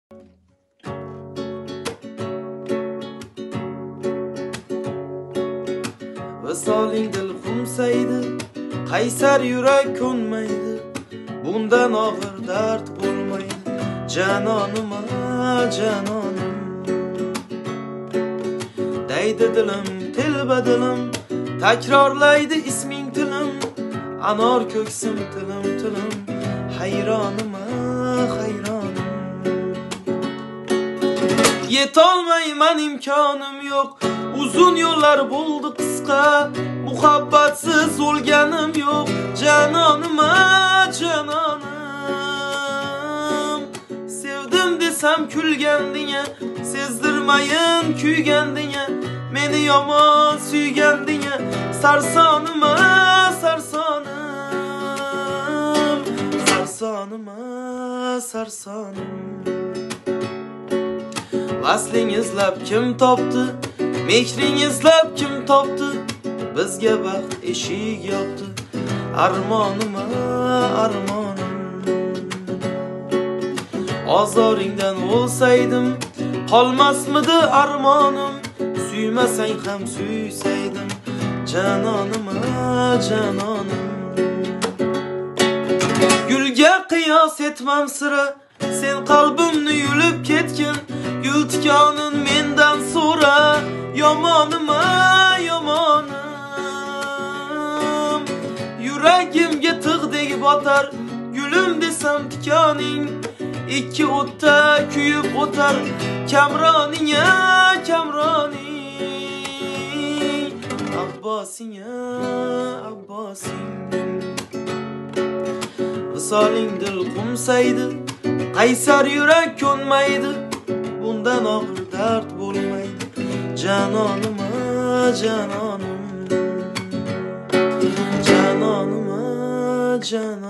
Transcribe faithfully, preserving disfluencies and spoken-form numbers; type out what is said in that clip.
Visoling dil qumsaydi, qaysar yurak ko'nmaydi. Bundan og'ir dard bo'lmaydi. Janonim, janonim. Deydi dilim, telba dilim, takrorlaydi isming tilim. Anor ko'ksim tilim, tilim. Hayronim, hayronim. Yetolmayman, imkonim yo'q. Uzun yo'llar bo'ldi qisqa, muhabbatsiz o'lganim yo'q. Janonim, janonim. Sevdim desam kulgandinga, sezdirmayin kuygandinga. Meni yomon suygandinga, sarsonim, sarsonim. Sarsonim, sarsonim. Vasling izlab kim topdi? Mehring izlab kim topdi? Bizga baxt eshik yopdi. Armonim, armonim. Ozoringdan o'lsaydim, qolmasmidi armonim? Suymasang ham suysaydim. Janonim, janonim. Gulga qiyos etmam sira, sen qalbimni yulib ketgin. Gul tikonin mendan so'ra, yomonim, yomonim. Yuragimga tig'dek botar, gulim desam tikoning. Ikki o'tda kuyib o'tar, kamroning, kamroning. Abbosing, abbosing. Visoling dil qumsaydi, qaysar yurak ko'nmaydi. Bundan og'ir dard bo'lmaydi. Janonim, janonim. Janonim, janonim.